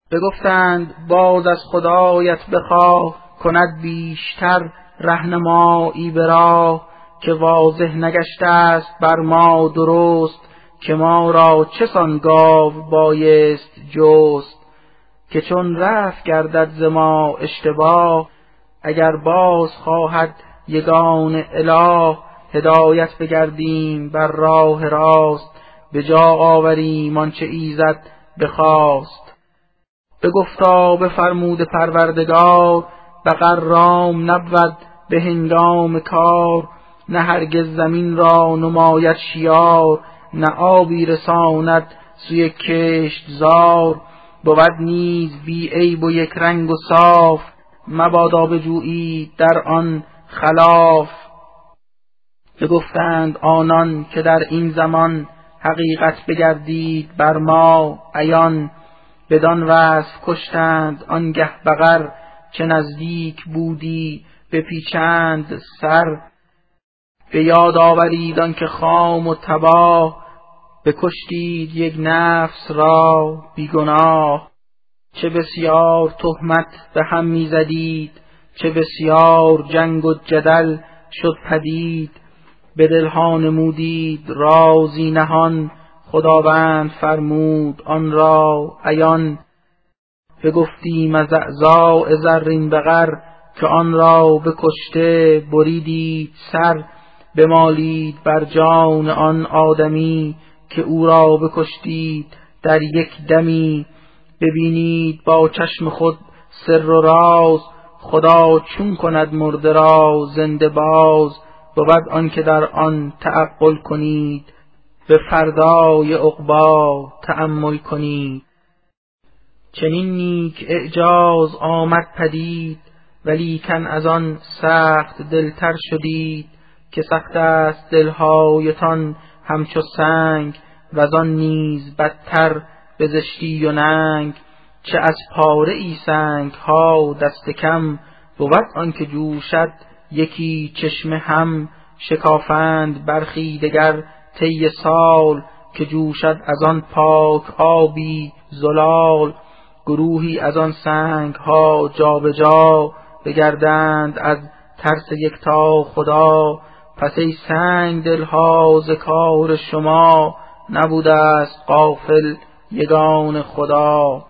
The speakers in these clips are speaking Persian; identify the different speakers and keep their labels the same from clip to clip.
Speaker 1: بگفتند باز از خدایت بخواه، کند بیشتر رهنمایی به راه. که واضح نگشته است بر ما درست، که ما را چه سان گاو بایست جست. که چون رفت گردد ز ما اشتباه، اگر باز خواهد یگان اله. هدایت بگردیم بر راه راست، به جا آوریم آنچه ایزد بخواست. بگفتا بفرمود پروردگار، بقر رام نبود به هنگام کار. نه هرگز زمین را نماید شیار، نه آبی رساند سوی کشتزار. بود نیز بی عیب و یک رنگ و صاف، مبادا بجویید در آن خلاف. بگفتند آنان که در این زمان، حقیقت بگردید بر ما عیان. بدان وصف کشتند آنگه بقر، چه نزدیک بودی بپیچند سر. به یاد آورید آنکه خام و تباه، بکشتید یک نفس را بیگناه. چه بسیار تهمت به هم میزدید، چه بسیار جنگ و جدل شد پدید. به دلها نمودید رازی نهان، خداوند فرمود آن را عیان. بگفتیم از اعضاء زرین بقر، که آن را بکشته بریدید سر. بمالید بر جان آن آدمی، که او را بکشتید در یک دمی. ببینید با چشم خود سر و راز، خدا چون کند مرده را زنده باز. بود آن که در آن تعقل کنید، به فردای عقبی تأمل کنید. چنین نیک اعجاز آمد پدید، ولیکن از آن سخت دلتر شدید. که سخت است دلهایتان همچو سنگ، و آن نیز بدتر به زشتی و ننگ. چه از پاره ای سنگ ها دست کم، بود آن که جوشد یکی چشمه هم. شکافند برخی دگر طی سال، که جوشد از آن پاک آبی زلال. گروهی از آن سنگ ها جا به جا، بگردند از ترس یکتا خدا. پس ای سنگ دلها ز کار شما، نبوده است غافل یگان خدا.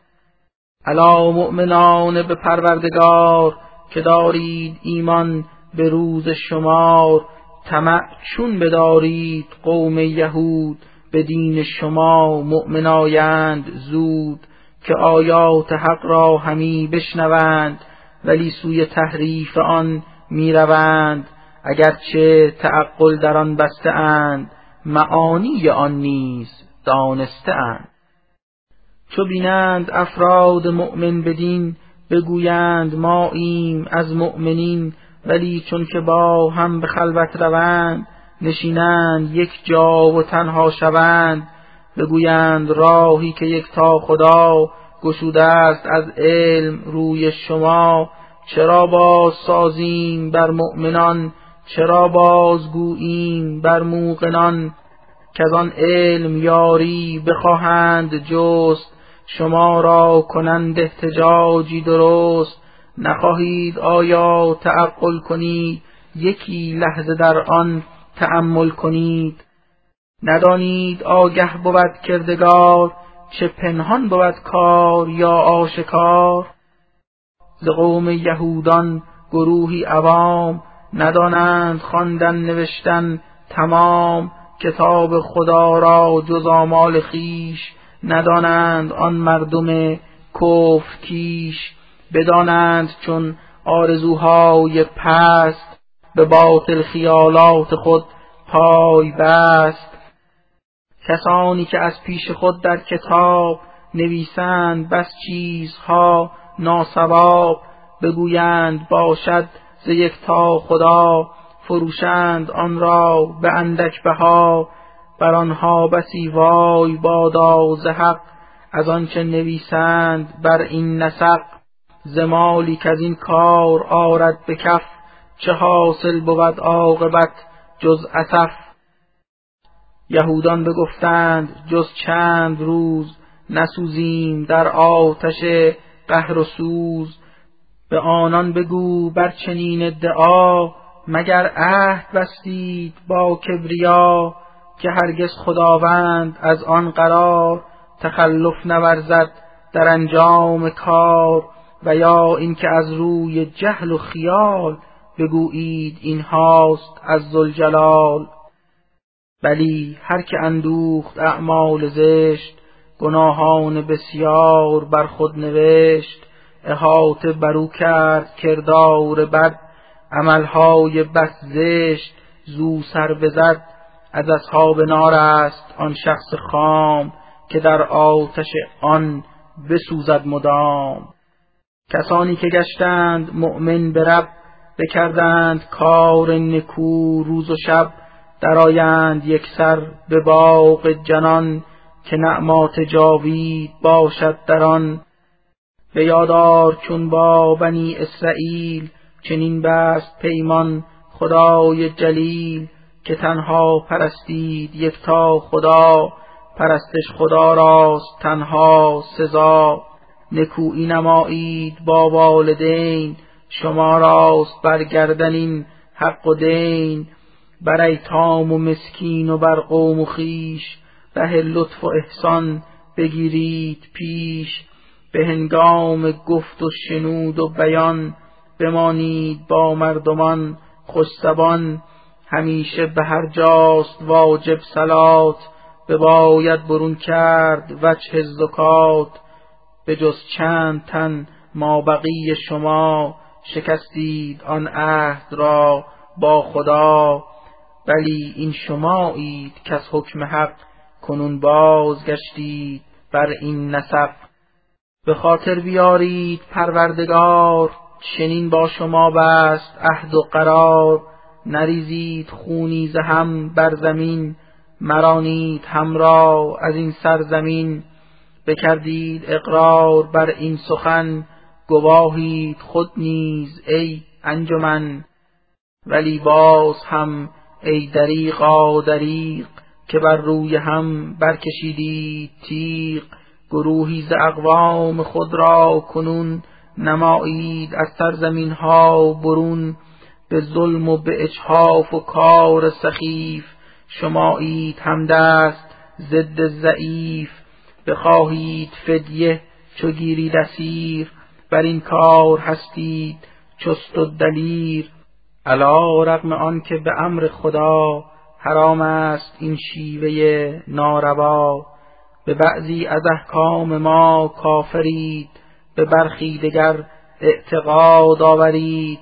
Speaker 1: الا مؤمنان به پروردگار، که دارید ایمان به روز شمار. طمع چون بدارید قوم یهود، به دین شما مؤمن آیند زود. که آیات حق را همی بشنوند، ولی سوی تحریف آن می روند. اگرچه تعقل در آن بسته اند، معانی آن نیز دانسته اند. چو بینند افراد مؤمن بدین، بگویند ماییم از مؤمنین. ولی چون که با هم به خلوت روند، نشینند یک جا و تنها شوند. بگویند راهی که یکتا خدا، گشوده است از علم روی شما. چرا باز سازیم بر مؤمنان، چرا باز گوییم بر موقنان. که از آن علم یاری بخواهند جست، شما را کنند احتجاجی درست. نخواهید آیا تعقل کنید، یکی لحظه در آن تأمل کنید. ندانید آگه بود کردگار، چه پنهان بود کار یا آشکار. ز قوم یهودان گروهی عوام، ندانند خواندن نوشتن تمام. کتاب خدا را جز آمال خویش، ندانند آن مردم کفر کیش. بدانند چون آرزوهای پست، به باطل خیالات خود پای بست. کسانی که از پیش خود در کتاب، نویسند بس چیزها ناصواب. بگویند باشد ز یکتا خدا، فروشند آن را به اندک بها. بر آنها بسی وای بادا ز حق، از آنچه نویسند بر این نسق. ز مالی کز این کار آرد به کف، چه حاصل بود عاقبت جز اسف. یهودان بگفتند جز چند روز، نسوزیم در آتش قهر و سوز. به آنان بگو بر چنین ادعا، مگر عهد بستید با کبریا، که هرگز خداوند از آن قرار تخلف نورزد در انجام کار. و یا اینکه از روی جهل و خیال بگویید این هاست از ذوالجلال. بلی هر که اندوخت اعمال زشت، گناهان بسیار بر خود نوشت. احاطه برو کرد کردار بد، عملهای بس زشت زو سر بزد. از اصحاب نار است آن شخص خام، که در آتش آن بسوزد مدام. کسانی که گشتند مؤمن به رب، بکردند کار نکو روز و شب. درآیند یکسر به باغ جنان، که نعمات جاوید باشد در آن. به یادار چون با بنی اسرائیل، چنین بست پیمان خدای جلیل. که تنها پرستید یکتا خدا، پرستش خدا راست تنها سزا. نکویی نمایید با والدین، شما راست بر گردن این حق و دین. بر ایتام و مسکین و بر قوم و خویش، ره لطف و احسان بگیرید پیش. به هنگام گفت و شنود و بیان، بمانید با مردمان خوش زبان. همیشه به هر جاست واجب صلات، بباید برون کرد وجه زکات. به جز چند تن ما بقیه شما، شکستید آن عهد را با خدا. ولی این شمایید که از حکم حق، کنون بازگشتید بر این نسق. به خاطر بیارید پروردگار، چنین با شما بست عهد و قرار. نریزید خونی ز هم بر زمین، مرانید هم را از این سرزمین. بکردید اقرار بر این سخن، گواهید خود نیز ای انجمن. ولی باز هم ای دریغا دریغ، که بر روی هم برکشیدید تیغ. گروهی ز اقوام خود را کنون، نمایید از سرزمین ها برون. به ظلم و به اجحاف و کار سخیف، شمایید همدست ضد ضعیف. بخواهید فدیه چو گیرید اسیر، بر این کار هستید چست و دلیر. علی رغم آن که به امر خدا، حرام است این شیوه ناروا. به بعضی از احکام ما کافرید، به برخی دگر اعتقاد آورید.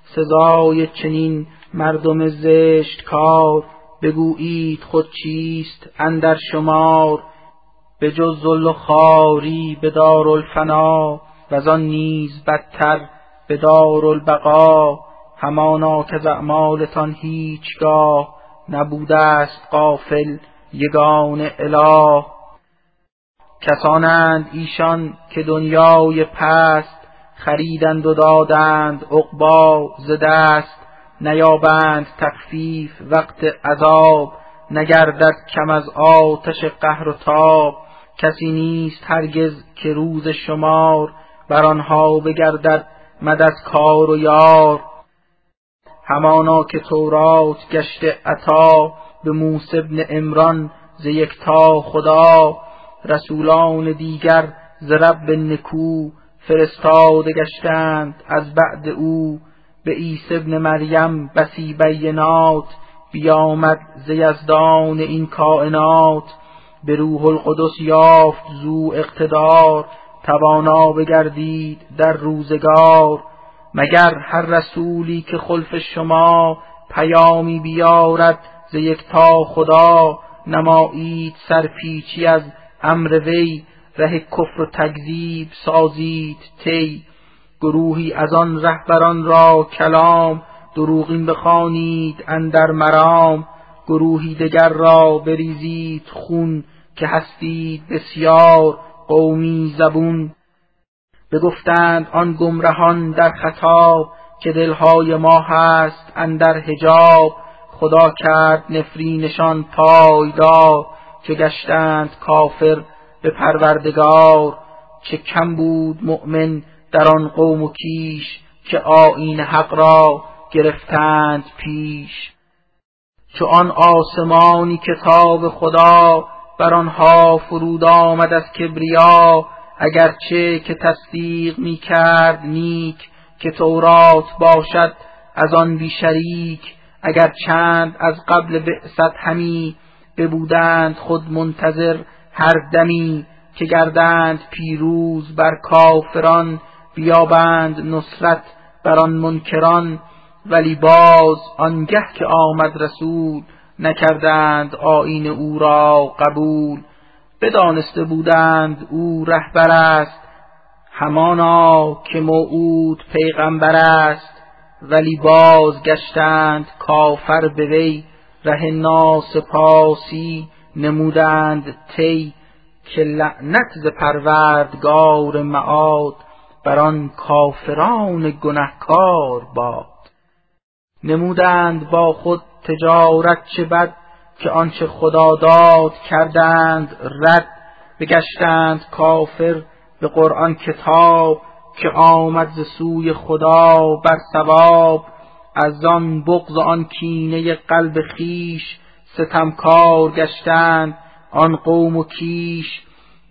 Speaker 1: سزای چنین مردم زشت کار، بگویید خود چیست اندر شمار. به جز ذل و خواری به دارالفنا، وزان نیز بدتر به دارالبقا. همانا که ز اعمالتان هیچگاه، نبوده است غافل یگانه اله. کسانند ایشان که دنیای پست، خریدند و دادند عقبا ز دست. نیابند تخفیف وقت عذاب، نگردد کم از آتش قهر و تاب. کسی نیست هرگز که روز شمار، بر آنها بگردد مدد کار و یار. همانا که تورات گشته عطا، به موسی بن عمران ز یکتا خدا. رسولان دیگر ز رب نکو، فرستاده گشتند از بعد او. به عیسی بن مریم بسی بینات، بیامد ز یزدان این کائنات. به روح القدس یافت زو اقتدار، توانا بگردید در روزگار. مگر هر رسولی که خلف شما، پیامی بیارد ز یکتا خدا. نمایید سرپیچی از امر وی، ره کفر و تکذیب سازید طی. گروهی از آن رهبران را کلام، دروغین بخوانید اندر مرام. گروهی دگر را بریزید خون، که هستید بسیار قومی زبون. بگفتند آن گمرهان در خطاب، که دلهای ما هست اندر حجاب. خدا کرد نفرینشان پایدار، چو گشتند کافر به پروردگار. چه کم بود مؤمن در آن قوم و کیش، که آیین حق را گرفتند پیش. چو آن آسمانی کتاب خدا، بر آنها فرود آمد از کبریا. اگرچه که تصدیق می کرد نیک، که تورات باشد از آن بی شریک. اگر چند از قبل بعثت همی، ببودند خود منتظر هر دمی. که گردند پیروز بر کافران، بیابند نصرت بر آن منکران. ولی باز آنگه که آمد رسول، نکردند آیین او را قبول. بدانسته بودند او رهبر است، همانا که موعود پیغمبر است. ولی باز گشتند کافر به وی، ره ناسپاسی نمودند طی. که لعنت ز پروردگار معاد، بر آن کافران گنهکار باد. نمودند با خود تجارت چه بد، که آنچه خدا داد کردند رد. بگشتند کافر به قرآن کتاب، که آمد ز سوی خدا بر ثواب. از آن بغض آن کینه قلب خیش، ستمکار گشتند آن قوم و کیش.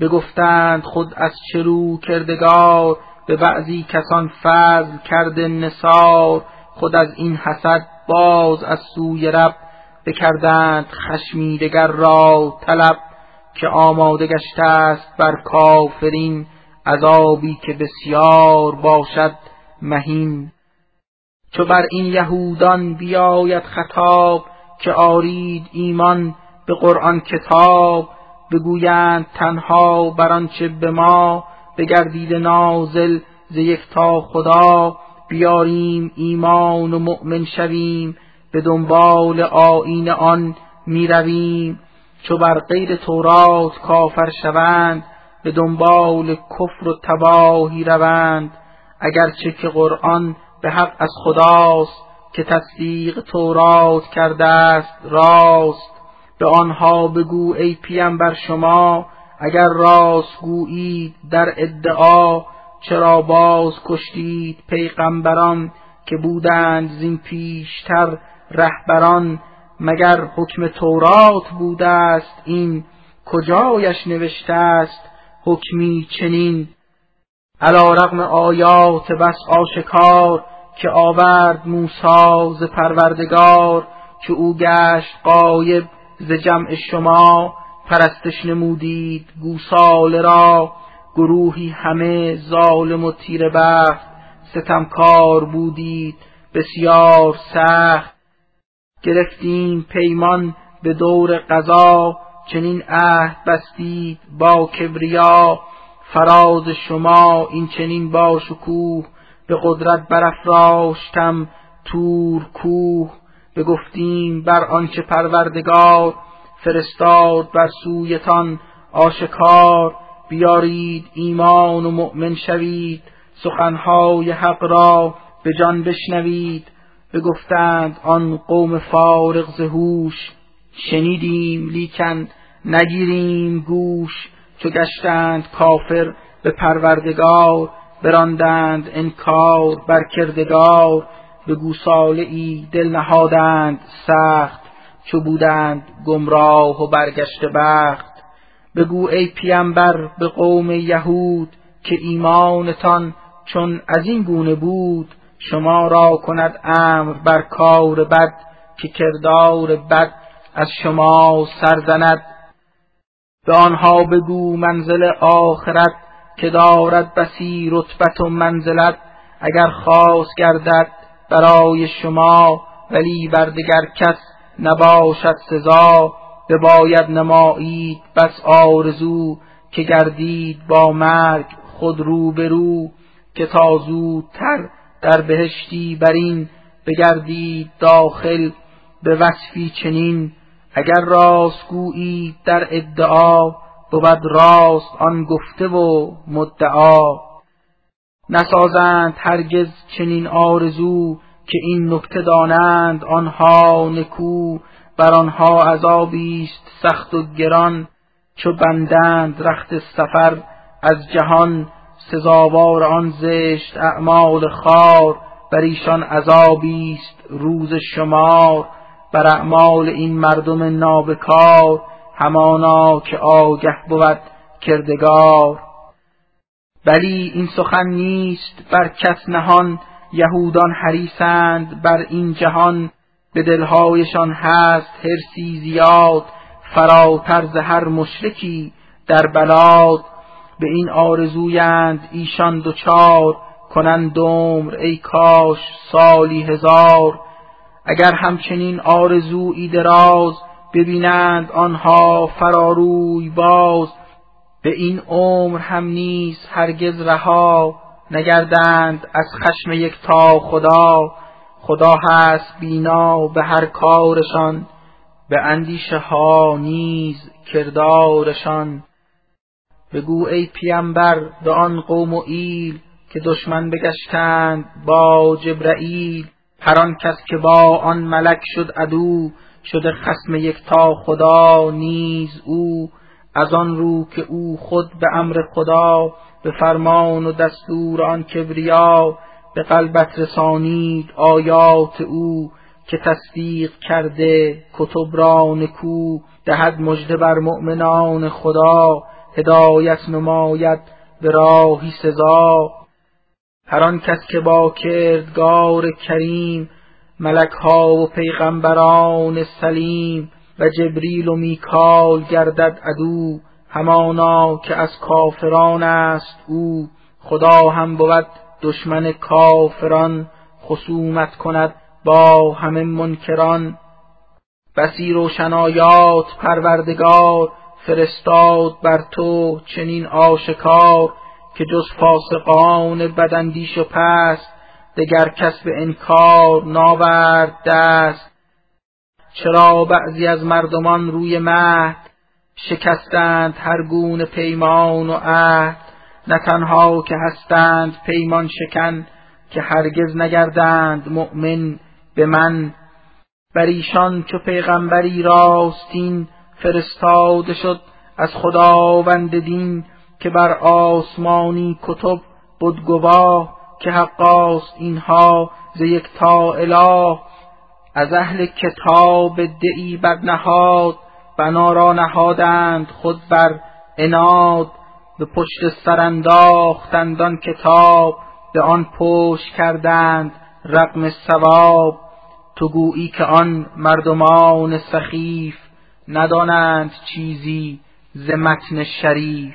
Speaker 1: بگفتند خود از چه رو کردگار، به بعضی کسان فضل کرده نثار. خود از این حسد باز از سوی رب، بکردند خشمی دگر را طلب. که آماده گشته است بر کافرین، عذابی که بسیار باشد مهین. چو بر این یهودان بیاید خطاب، که آرید ایمان به قرآن کتاب. بگویند تنها بر آنچه به ما، بگردیده نازل ز یکتا خدا. بیاریم ایمان و مؤمن شویم، به دنبال آیین آن می رویم. چو بر غیر تورات کافر شوند، به دنبال کفر و تباهی روند. اگرچه که قرآن به حق از خداست، که تصدیق تورات کرده است راست. به آنها بگو ای پیامبر شما، اگر راست گویید در ادعا. چرا باز کشتید پیغمبران، که بودند زین پیشتر رهبران. مگر حکم تورات بوده است این، کجایش نوشته است حکمی چنین. علی رغم آیات بس آشکار، که آورد موسی ز پروردگار. که او گشت غایب ز جمع شما، پرستش نمودید گوساله را. گروهی همه ظالم و تیره بخت، ستمکار بودید بسیار سخت. گرفتیم پیمان به دور قضا، چنین عهد بستید با کبریا. فراز شما این چنین با شکوه، به قدرت برافراشتم طور کوه. بگفتیم بر آنچه پروردگار، فرستاد بر سویتان آشکار. بیارید ایمان و مؤمن شوید، سخنهای حق را به جان بشنوید. بگفتند آن قوم فارغ ز هوش، شنیدیم لیکن نگیریم گوش. چو گشتند کافر به پروردگار، براندند انکار بر کردگار. به گوساله ای دل نهادند سخت، چو بودند گمراه و برگشته بخت. بگو ای پیامبر به قوم یهود، که ایمانتان چون از این گونه بود. شما را کند امر بر کار بد، که کردار بد از شما سرزند. به آنها بگو منزل آخرت، که دارد بسی رتبت و منزلت. اگر خاص گردد برای شما، ولی بر دگر کس نباشد سزا. بباید نمایید بس آرزو، که گردید با مرگ خود رو به رو. که تا زودتر در بهشتی برین، بگردید داخل به وصفی چنین. اگر راست گویید در ادعا، بود راست آن گفته و مدعا. نسازند هرگز چنین آرزو، که این نکته دانند آنها نکو. بر آنها عذابی است سخت و گران، چو بندند رخت سفر از جهان، سزاوار آن زشت اعمال خوار. بر ایشان عذابیست روز شمار، بر اعمال این مردم نابکار. همانا که آگه بود کردگار. بلی این سخن نیست بر کس نهان، یهودان حریصند بر این جهان. به دلهایشان هست حرصی زیاد، فراتر ز هر مشرکی در بلاد. به این آرزویند ایشان دوچار، کنند عمر ای کاش سالی هزار. اگر همچنین آرزویی دراز، ببینند آنها فراروی باز. به این عمر هم نیز هرگز رها، نگردند از خشم یکتا خدا. خدا هست بینا به هر کارشان، به اندیشه ها نیز کردارشان. بگو ای پیامبر به آن قوم و ایل، که دشمن بگشتند با جبرائیل. هر آن کس که با آن ملک شد عدو، شده خصم یکتا خدا نیز او. از آن رو که او خود به امر خدا، به فرمان و دستور آن کبریا. به قلبت رسانید آیات او، که تصدیق کرده کتب را نکو. دهد مژده بر مؤمنان خدا، هدایت نماید به راهی سزا. هر آن کس که با کردگار کریم، ملک ها و پیغمبران سلیم. و جبریل و میکال گردد عدو، همانا که از کافران است او. خدا هم بود دشمن کافران، خصومت کند با همه منکران. بسی روشن آیات پروردگار، فرستاد بر تو چنین آشکار. که جز فاسقان بداندیش و پست، دگر کس به انکار ناورد دست. چرا بعضی از مردمان روی مهد، شکستند هر گونه پیمان و عهد. نه تنها که هستند پیمان شکن، که هرگز نگردند مؤمن به من. بر ایشان چو پیغمبری راستین، فرستاده شد از خداوند دین. که بر آسمانی کتب بود گواه، که حقاست اینها ز یکتا اله. از اهل کتاب دعی بدنهاد، بنا را نهادند خود بر عناد. به پشت سر انداختند آن کتاب، به آن پشت کردند رغم ثواب. تو گویی که آن مردمان سخیف، ندانند چیزی ز متن شریف.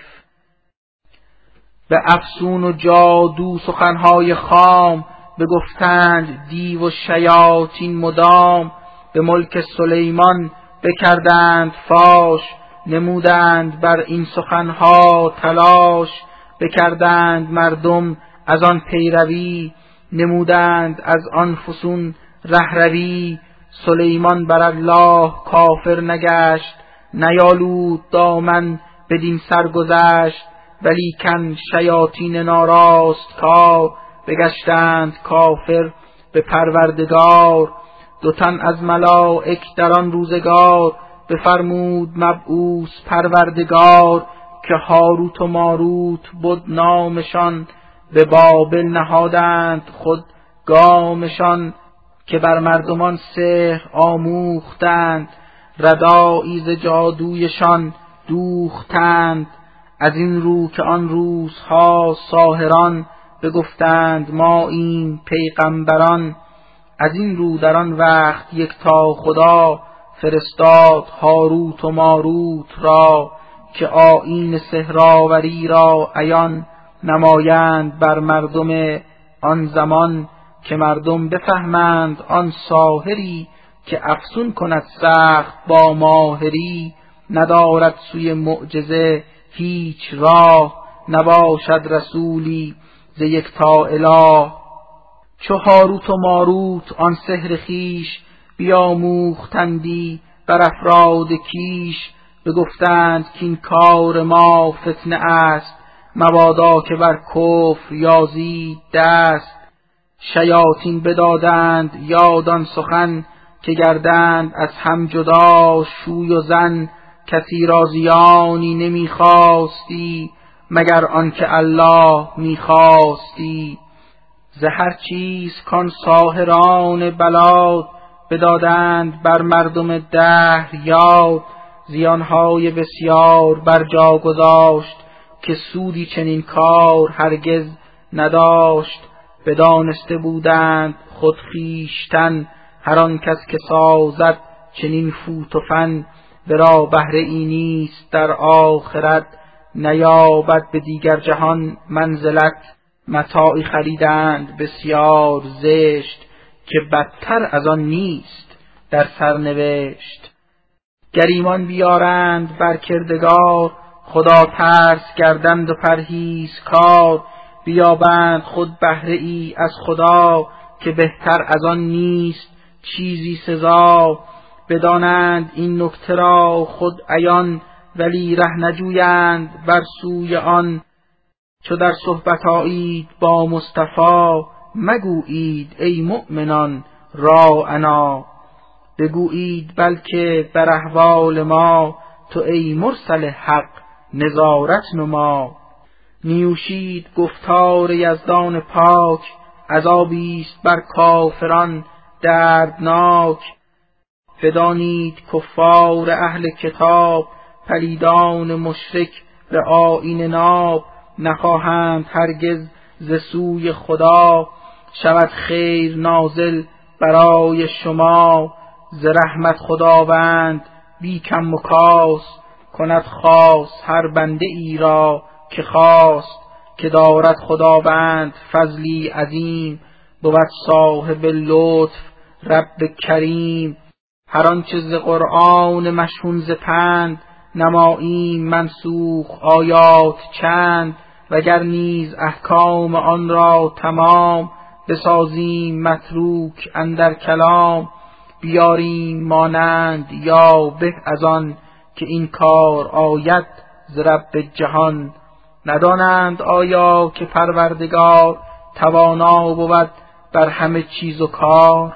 Speaker 1: به افسون و جادو سخنهای خام، بگفتند دیو و شیاطین مدام. به ملک سلیمان بکردند فاش، نمودند بر این سخنها تلاش. بکردند مردم از آن پیروی، نمودند از آن فسون رهروی. سلیمان بر الله کافر نگشت، نیالود دامن بدین سرگذشت. ولیکن شیاطین ناراست کار، بگشتند کافر به پروردگار. دو تن از ملائک در آن روزگار، بفرمود مبعوث پروردگار. که هاروت و ماروت بود نامشان، به بابل نهادند خود گامشان. که بر مردمان سحر آموختند، ردایی ز جادویشان دوختند. از این رو که آن روزها ساحران، بگفتند ما این پیغمبران. از این رو در آن وقت یکتا خدا، فرستاد هاروت و ماروت را. که آیین سحرآوری را عیان، نمایند بر مردم آن زمان. که مردم بفهمند آن ساحری، که افسون کند سخت با ماهری. ندارد سوی معجزه هیچ راه، نباشد رسولی ز یکتا اله. چو هاروت و ماروت آن سحر خویش، بیاموختندی بر افراد کیش. بگفتند که این کار ما فتنه است، مبادا که بر کفر یازید دست. شیاطین بدادند یاد آن سخن، که گردند از هم جدا شوی و زن. کسی را زیانی نمیخواستی مگر آنکه الله میخواستی. ز هر چیز کان ساحران بلاد بدادند بر مردم دهر یاد، زیانهای بسیار بر جا گذاشت که سودی چنین کار هرگز نداشت. بدانسته بودند خود خویشتن، هر آن کس که سازد چنین فوت و فن، ورا بهره ای نیست در آخرت، نیابد به دیگر جهان منزلت. متاعی خریدند بسیار زشت، که بدتر از آن نیست در سرنوشت. گریمان بیارند بر کردگار، خدا ترس گردند و پرهیزکار. بیابند خود بهره ای از خدا، که بهتر از آن نیست چیزی سزا. بدانند این نکته را خود عیان، ولی ره نجویند بر سوی آن. چو در صحبت آیید با مصطفی، مگویید ای مؤمنان راعنا. بگویید بلکه بر احوال ما، تو ای مرسل حق نظارت نما. نیوشید گفتار یزدان پاک، عذابیست بر کافران دردناک. بدانید کفار اهل کتاب، پلیدان مشرک به آیین ناب. نخواهند هرگز ز سوی خدا، شود خیر نازل برای شما. ز رحمت خداوند بی کم و کاس، کند خاص هر بنده ای را که خواست. که دارد خداوند فضلی عظیم، بود صاحب لطف رب کریم. هر آنچه ز قرآن مشحون ز پند، نماییم منسوخ آیات چند. وگر نیز احکام آن را تمام، بسازیم متروک اندر کلام. بیاریم مانند یا به از آن، که این کار آید ز رب جهان. ندانند آیا که پروردگار، توانا بود بر همه چیز و کار.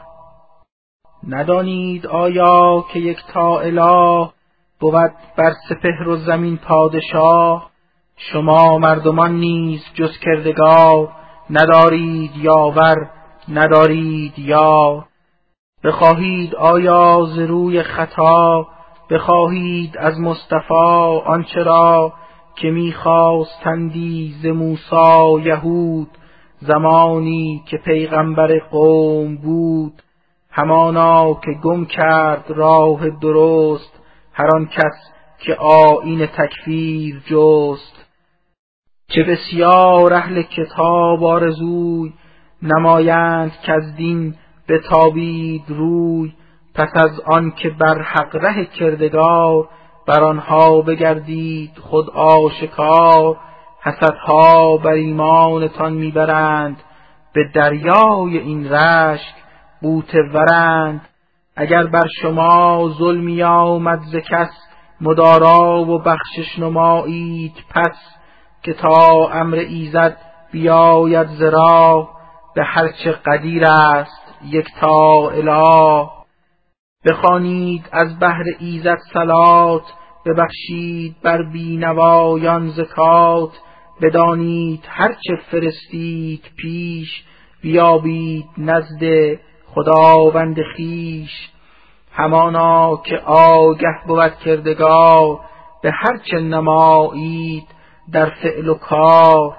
Speaker 1: ندانید آیا که یکتا اله، بود بر سپهر و زمین پادشاه. شما مردمان نیز جز کردگار، ندارید یاور ندارید یار. بخواهید آیا ز روی خطا، بخواهید از مصطفی آنچه را، که میخواستندی ز موسی یهود. زمانی که پیغمبر قوم بود، همانا که گم کرد راه درست. هر آن کس که آیین تکفیر جست. چه بسیار اهل کتاب آرزوی، نمایند که از دین بتابید روی. پس از آن که بر حق ره کردگار، بر آنها بگردید خود آشکار. حسدها بر ایمانتان میبرند، به دریای این رشک غوطه ورند. اگر بر شما ظلمی آمد ز کس، مدارا و بخشش نمایید پس. که تا امر ایزد بیاید ز راه، به هرچه قدیر است یکتا اله. بخوانید از بهر ایزد صلات، ببخشید بر بینوایان زکات. بدانید هرچه فرستید پیش، بیابید نزد خداوند خویش. همانا که آگه بود کردگار، به هرچه نمایید در فعل و کار.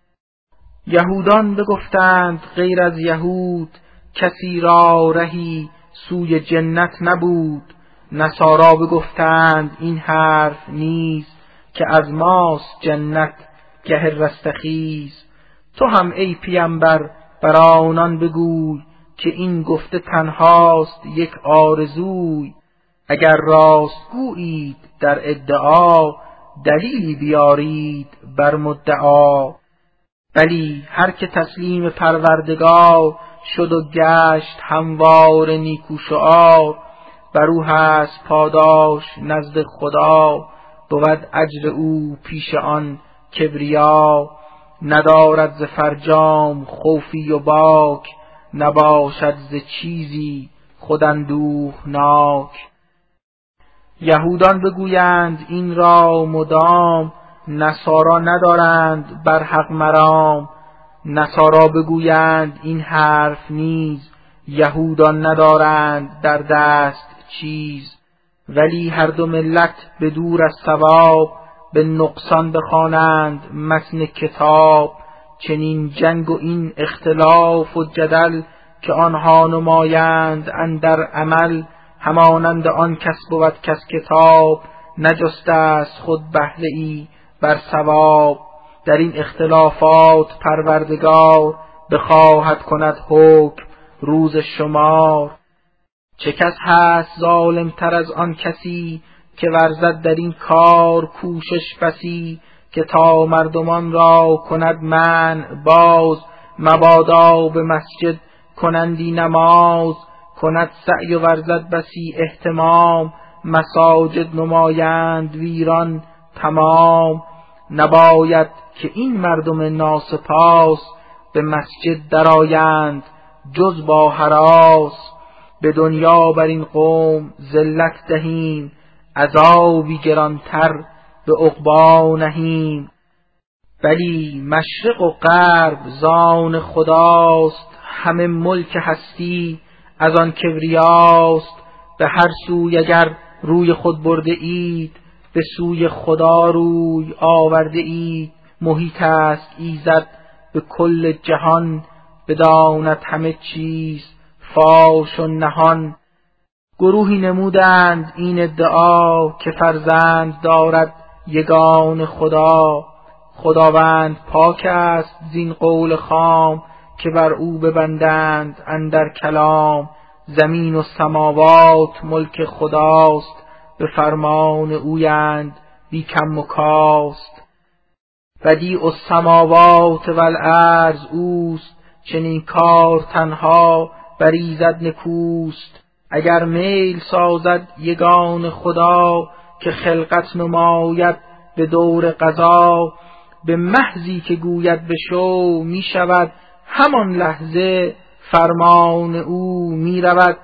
Speaker 1: یهودان بگفتند غیر از یهود، کسی را رهی سوی جنت نبود. نصارا بگفتند این حرف نیست، که از ماست جنت گه رستخیز. تو هم ای پیمبر بر آنان بگوی، که این گفته تنهاست یک آرزوی. اگر راست گویید در ادعا، دلیلی بیارید بر مدعا. بلی هر که تسلیم پروردگار، شد و گشت هموار نیکو شعار. بر او هست پاداش نزد خدا، بود اجر او پیش آن کبریا. ندارد ز فرجام خوفی و باک، نباشد ز چیزی خود اندوهناک. یهودان بگویند این را مدام، نصارا ندارند بر حق مرام. نصارا بگویند این حرف نیز، یهودان ندارند در دست چیز. ولی هر دو ملت به دور از صواب، به نقصان بخوانند متن کتاب. چنین جنگ و این اختلاف و جدل، که آنها نمایند اندر عمل. همانند آن کس بود کس کتاب، نجسته است خود بهره ای بر صواب. در این اختلافات پروردگار، بخواهد کند حکم روز شمار. چه کس هست ظالم تر از آن کسی، که ورزد در این کار کوشش بسی. که تا مردمان را کند منع باز، مبادا به مسجد کنندی نماز. کند سعی و ورزد بسی اهتمام، مساجد نمایند ویران تمام. نباید که این مردم ناسپاس، به مسجد درآیند جز با هراس. به دنیا بر این قوم ذلت دهیم، عذابی گرانتر به عقبی نهیم. بلی مشرق و غرب زان خداست، همه ملک هستی از آن کبریاست. به هر سوی اگر روی خود برده اید، به سوی خدا روی آورده اید. محیط است ایزد به کل جهان، بداند همه چیز فاش و نهان. گروهی نمودند این ادعا، که فرزند دارد یگان خدا. خداوند پاک است زین قول خام، که بر او ببندند اندر کلام. زمین و سماوات ملک خداست، به فرمان اویند بی کم و کاست. بدیع السماوات والارض اوست، چنین کار تنها بر ایزد نکوست. اگر میل سازد یگان خدا، که خلقت نماید به دور قضا. به محضی که گوید بشو می شود، همان لحظه فرمان او می رود.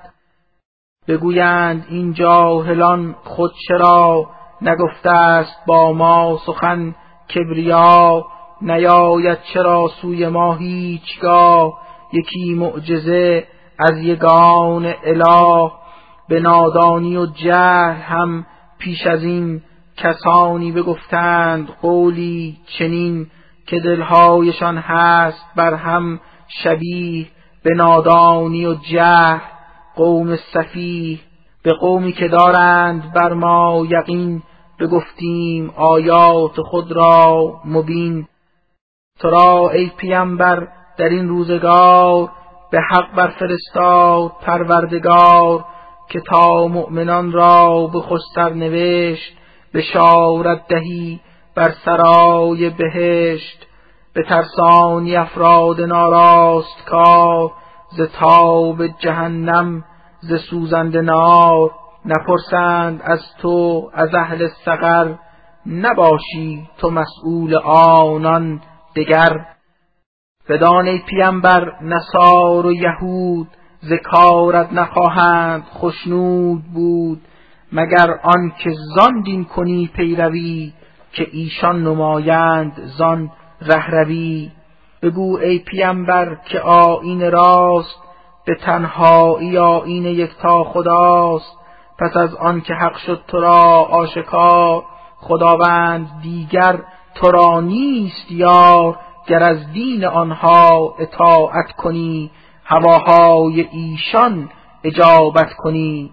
Speaker 1: بگویند این جاهلان خود چرا، نگفته است با ما سخن کبریا. نیاید چرا سوی ما هیچگاه، یکی معجزه از یگان اله. به نادانی و جهل هم پیش از این، کسانی بگفتند قولی چنین. که دلهایشان هست بر هم شبیه، به نادانی و جهل قوم سفیه. به قومی که دارند بر ما یقین، بگفتیم آیات خود را مبین. تو را ای پیامبر در این روزگار، به حق برفرستاد پروردگار. که تا مؤمنان را به خوش سرنوشت، بشارت دهی بر سرای بهشت. به ترسانی افراد ناراست کار، ز تاب جهنم ز سوزنده نار. نپرسند از تو از اهل سقر، نباشی تو مسئول آنان دگر. بدان ای پیامبر نصار و یهود، ز کارت نخواهند خشنود بود. مگر آن که زان دین کنی پیروی، که ایشان نمایند زان رهروی. بگو ای پیامبر که آیین راست، به تنهایی آیین یکتا خداست. پس از آن که حق شد تو را آشکار، خداوند دیگر تو را نیست یار. گر از دین آنها اطاعت کنی، هواهای ایشان اجابت کنی.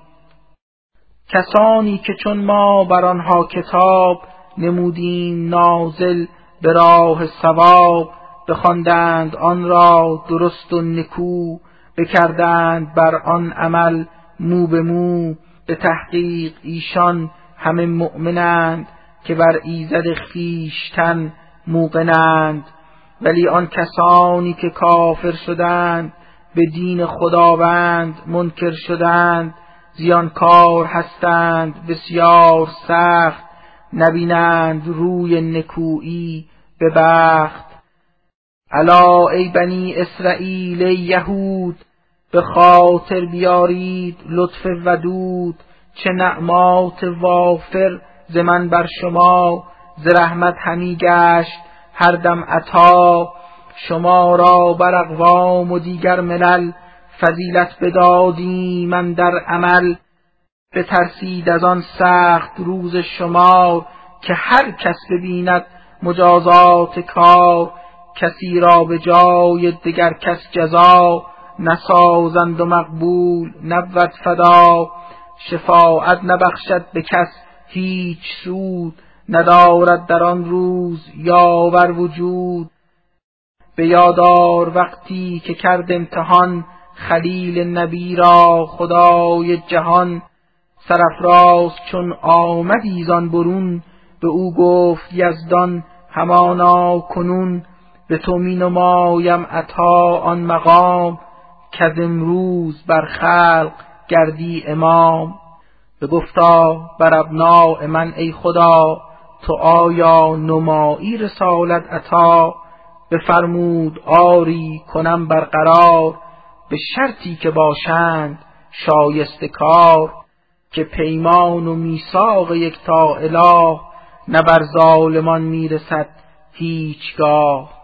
Speaker 1: کسانی که چون ما بر آنها کتاب، نمودیم نازل به راه صواب. بخواندند آن را درست و نکو، بکردند بر آن عمل مو به مو. به تحقیق ایشان همه مؤمنند، که بر ایزد خویشتن موقنند. ولی آن کسانی که کافر شدند، به دین خداوند منکر شدند. زیانکار هستند بسیار سخت، نبینند روی نکویی به بخت. الا ای بنی اسرائیل ای یهود، به خاطر بیارید لطف ودود. چه نعمات وافر ز من بر شما، ز رحمت همی گشت هر دم عطا. شما را بر اقوام و دیگر ملل، فضیلت بدادیم من در عمل. بترسید از آن سخت روز شمار، که هر کس ببیند مجازات کار. کسی را به جای دگر کس جزا، نسازند و مقبول نبود فدا. شفاعت نبخشد به کس هیچ سود، ندارد در آن روز یاور وجود. به یادار وقتی که کرد امتحان، خلیل نبی را خدای جهان. سرافراز چون آمدی زان برون، به او گفت یزدان همانا کنون. به تو می نمایم عطا آن مقام، کز امروز بر خلق گردی امام. بگفتا بر ابناء من ای خدا، تو آیا نمایی رسالت عطا. بفرمود آری کنم برقرار، به شرطی که باشند شایسته کار. که پیمان و میثاق یکتا اله، نه بر ظالمان میرسد هیچگاه.